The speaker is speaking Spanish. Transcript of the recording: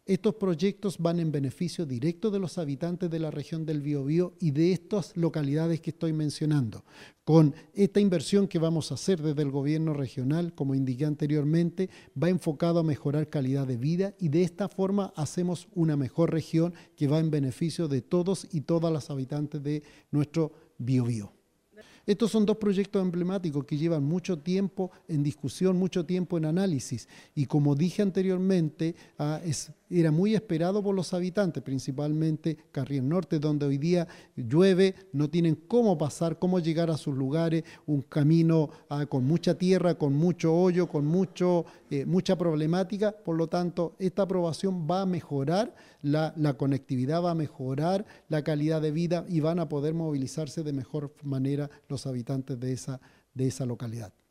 Estos proyectos van en beneficio directo de los habitantes de la región del Biobío y de estas localidades que estoy mencionando. Con esta inversión que vamos a hacer desde el gobierno regional, como indiqué anteriormente, va enfocado a mejorar calidad de vida y de esta forma hacemos una mejor región que va en beneficio de todos y todas las habitantes de nuestro Biobío. Estos son dos proyectos emblemáticos que llevan mucho tiempo en discusión, mucho tiempo en análisis y como dije anteriormente, era muy esperado por los habitantes, principalmente Carriel Norte, donde hoy día llueve, no tienen cómo pasar, cómo llegar a sus lugares, un camino con mucha tierra, con mucho hoyo, con mucha problemática, por lo tanto esta aprobación va a mejorar la conectividad, va a mejorar la calidad de vida y van a poder movilizarse de mejor manera los habitantes de esa localidad.